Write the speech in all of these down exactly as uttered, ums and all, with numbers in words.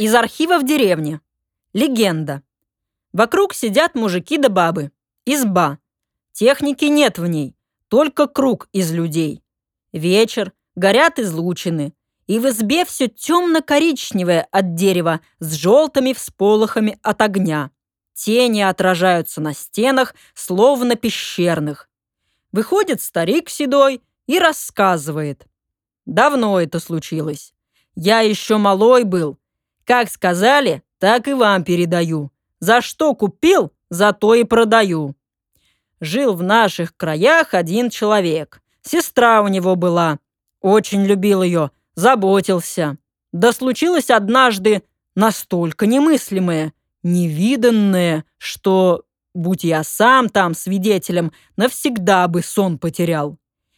Из архива в деревне. Легенда. Вокруг сидят мужики да бабы. Изба. Техники нет в ней, только круг из людей. Вечер, горят излучины, и в избе все темно-коричневое от дерева с желтыми всполохами от огня. Тени отражаются на стенах, словно пещерных. Выходит старик седой и рассказывает. Давно это случилось. Я еще малой был. Как сказали, так и вам передаю. За что купил, за то и продаю. Жил в наших краях один человек. Сестра у него была. Очень любил ее, заботился. Да случилось однажды настолько немыслимое, невиданное, что, будь я сам там свидетелем, навсегда бы сон потерял.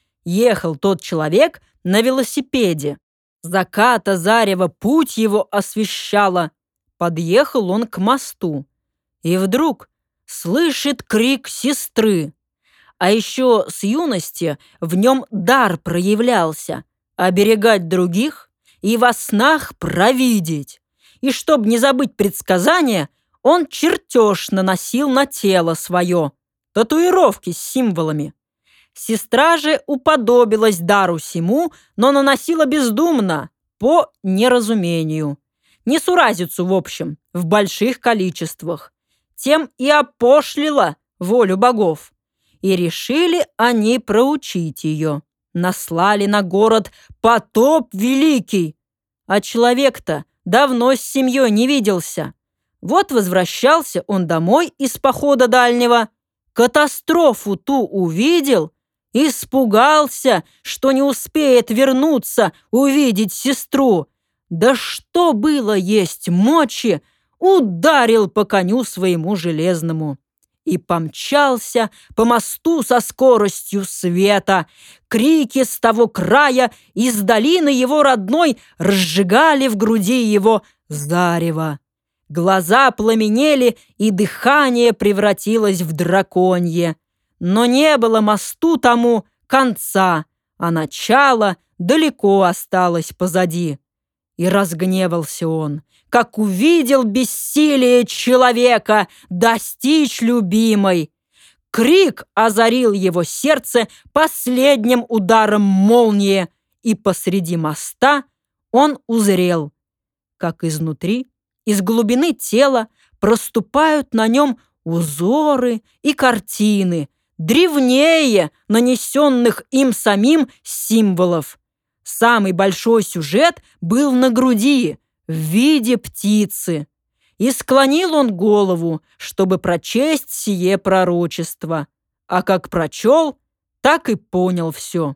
Ехал тот человек на велосипеде. Заката зарева путь его освещало. Подъехал он к мосту. И вдруг слышит крик сестры. А еще с юности в нем дар проявлялся — оберегать других и во снах провидеть. И чтоб не забыть предсказания, он чертеж наносил на тело свое, татуировки с символами. Сестра же уподобилась дару сему, но наносила бездумно, по неразумению. Несуразицу, в общем, в больших количествах. Тем и опошлила волю богов. И решили они проучить ее. Наслали на город потоп великий. А человек-то давно с семьей не виделся. Вот возвращался он домой из похода дальнего. Катастрофу ту увидел, испугался, что не успеет вернуться, увидеть сестру. Да что было есть мочи, ударил по коню своему железному и помчался по мосту со скоростью света. Крики с того края из долины его родной разжигали в груди его зарево. Глаза пламенели, и дыхание превратилось в драконье. Но не было мосту тому конца, а начало далеко осталось позади. И разгневался он, как увидел бессилие человека достичь любимой. Крик озарил его сердце последним ударом молнии, и посреди моста он узрел, как изнутри, из глубины тела проступают на нем узоры и картины, древнее нанесенных им самим символов. Самый большой сюжет был на груди, в виде птицы. И склонил он голову, чтобы прочесть сие пророчество. А как прочел, так и понял все.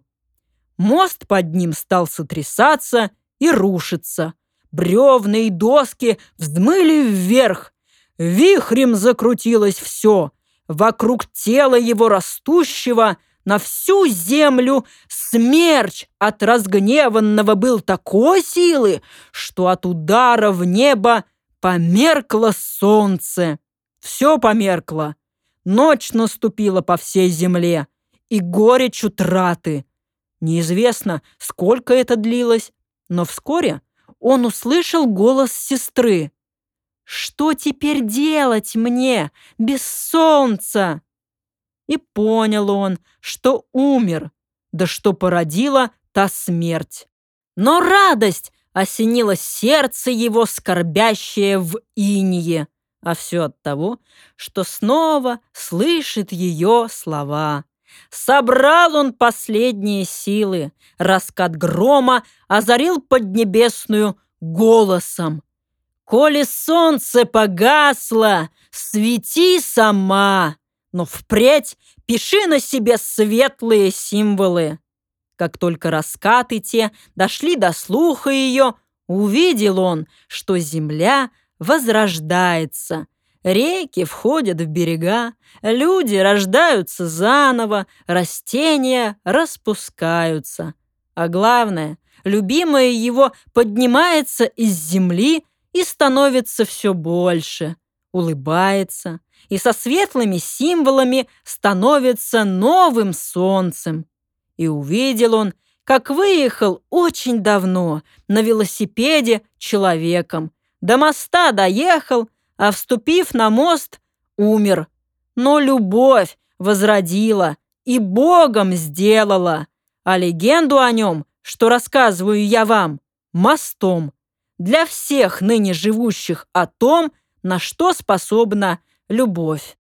Мост под ним стал сотрясаться и рушиться. Бревна и доски взмыли вверх. Вихрем закрутилось все. Вокруг тела его растущего на всю землю смерч от разгневанного был такой силы, что от удара в небо померкло солнце. Все померкло. Ночь наступила по всей земле, и горечь утраты. Неизвестно, сколько это длилось, но вскоре он услышал голос сестры. «Что теперь делать мне без солнца?» И понял он, что умер, да что породила та смерть. Но радость осенила сердце его, скорбящее в инее, а все от того, что снова слышит ее слова. Собрал он последние силы, раскат грома озарил поднебесную голосом. «Коли солнце погасло, свети сама, но впредь пиши на себе светлые символы». Как только раскаты те дошли до слуха ее, увидел он, что земля возрождается. Реки входят в берега, люди рождаются заново, растения распускаются. А главное, любимое его поднимается из земли и становится все больше, улыбается и со светлыми символами становится новым солнцем. И увидел он, как выехал очень давно на велосипеде человеком, До моста доехал, а, вступив на мост, умер. Но любовь возродила и Богом сделала, а легенду о нем, что рассказываю я вам, мостом для всех ныне живущих о том, на что способна любовь.